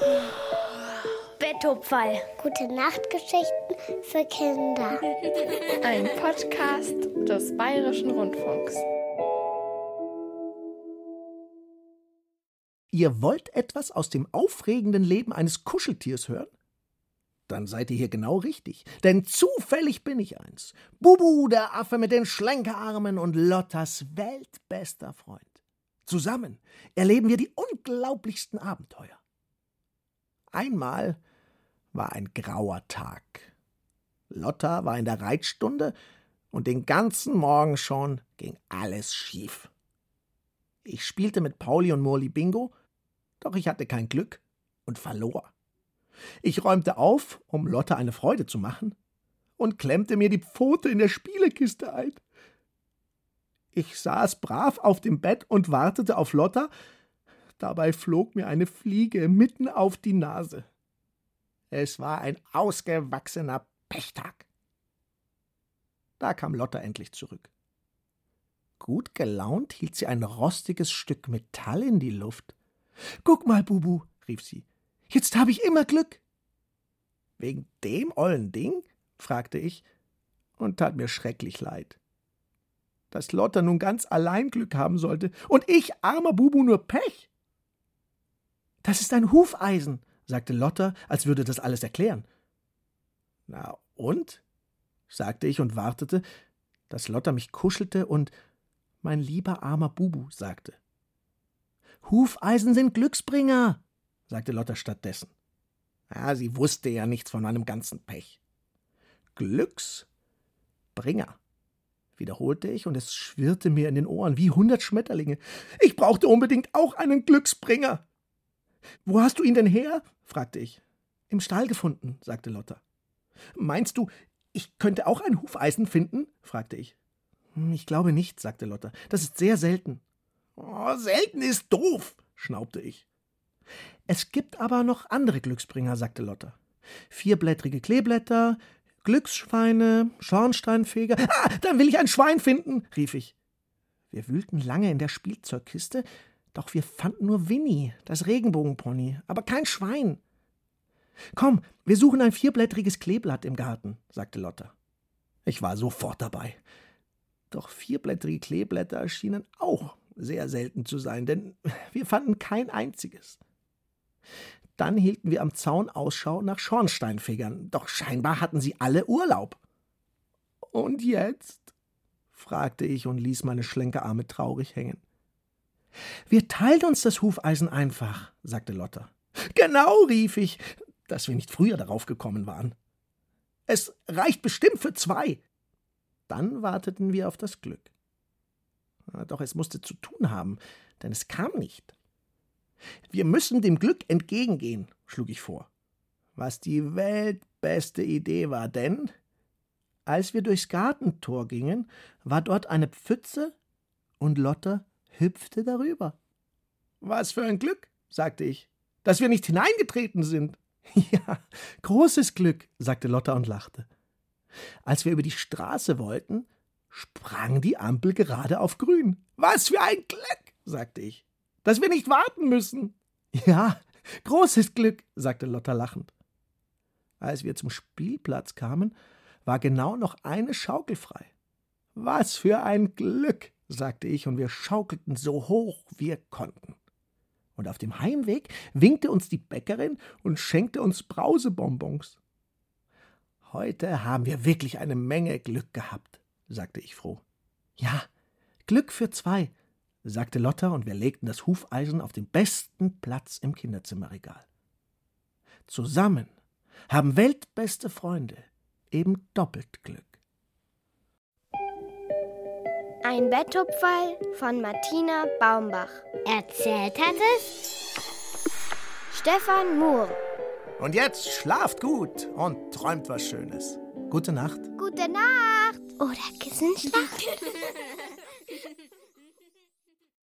Betthupferl. Gute Nachtgeschichten für Kinder. Ein Podcast des Bayerischen Rundfunks. Ihr wollt etwas aus dem aufregenden Leben eines Kuscheltiers hören? Dann seid ihr hier genau richtig, denn zufällig bin ich eins. Bubu, der Affe mit den Schlenkerarmen und Lottas weltbester Freund. Zusammen erleben wir die unglaublichsten Abenteuer. Einmal war ein grauer Tag. Lotta war in der Reitstunde und den ganzen Morgen schon ging alles schief. Ich spielte mit Pauli und Murli Bingo, doch ich hatte kein Glück und verlor. Ich räumte auf, um Lotta eine Freude zu machen, und klemmte mir die Pfote in der Spielekiste ein. Ich saß brav auf dem Bett und wartete auf Lotta. Dabei flog mir eine Fliege mitten auf die Nase. Es war ein ausgewachsener Pechtag. Da kam Lotta endlich zurück. Gut gelaunt hielt sie ein rostiges Stück Metall in die Luft. »Guck mal, Bubu«, rief sie, »jetzt habe ich immer Glück.« »Wegen dem ollen Ding?« fragte ich und tat mir schrecklich leid. Dass Lotta nun ganz allein Glück haben sollte und ich, armer Bubu, nur Pech. »Das ist ein Hufeisen«, sagte Lotta, als würde das alles erklären. »Na und?«, sagte ich und wartete, dass Lotta mich kuschelte und »mein lieber armer Bubu« sagte. »Hufeisen sind Glücksbringer«, sagte Lotta stattdessen. Ja, sie wusste ja nichts von meinem ganzen Pech. »Glücksbringer«, wiederholte ich, und es schwirrte mir in den Ohren wie 100 Schmetterlinge. Ich brauchte unbedingt auch einen Glücksbringer. »Wo hast du ihn denn her?« fragte ich. »Im Stall gefunden«, sagte Lotta. »Meinst du, ich könnte auch ein Hufeisen finden?« fragte ich. »Ich glaube nicht«, sagte Lotta. »Das ist sehr selten.« »Oh, selten ist doof«, schnaubte ich. »Es gibt aber noch andere Glücksbringer«, sagte Lotta. »Vierblättrige Kleeblätter, Glücksschweine, Schornsteinfeger.« »Ah, dann will ich ein Schwein finden«, rief ich. Wir wühlten lange in der Spielzeugkiste, doch wir fanden nur Winnie, das Regenbogenpony, aber kein Schwein. »Komm, wir suchen ein vierblättriges Kleeblatt im Garten«, sagte Lotta. Ich war sofort dabei. Doch vierblättrige Kleeblätter schienen auch sehr selten zu sein, denn wir fanden kein einziges. Dann hielten wir am Zaun Ausschau nach Schornsteinfegern, doch scheinbar hatten sie alle Urlaub. »Und jetzt?«, fragte ich und ließ meine Schlenkerarme traurig hängen. »Wir teilen uns das Hufeisen einfach«, sagte Lotta. »Genau«, rief ich, dass wir nicht früher darauf gekommen waren. »Es reicht bestimmt für 2. Dann warteten wir auf das Glück. Doch es musste zu tun haben, denn es kam nicht. »Wir müssen dem Glück entgegengehen«, schlug ich vor. Was die weltbeste Idee war, denn als wir durchs Gartentor gingen, war dort eine Pfütze und Lotta hüpfte darüber. »Was für ein Glück«, sagte ich, »dass wir nicht hineingetreten sind.« »Ja, großes Glück«, sagte Lotta und lachte. Als wir über die Straße wollten, sprang die Ampel gerade auf grün. »Was für ein Glück«, sagte ich, »dass wir nicht warten müssen.« »Ja, großes Glück«, sagte Lotta lachend. Als wir zum Spielplatz kamen, war genau noch eine Schaukel frei. »Was für ein Glück«, sagte ich, und wir schaukelten so hoch wir konnten. Und auf dem Heimweg winkte uns die Bäckerin und schenkte uns Brausebonbons. »Heute haben wir wirklich eine Menge Glück gehabt«, sagte ich froh. »Ja, Glück für 2«, sagte Lotta, und wir legten das Hufeisen auf den besten Platz im Kinderzimmerregal. Zusammen haben weltbeste Freunde eben doppelt Glück. Ein Betthupferl von Martina Baumbach. Erzählt hat es Stefan Muhr. Und jetzt schlaft gut und träumt was Schönes. Gute Nacht. Gute Nacht. oder Kissenschlacht.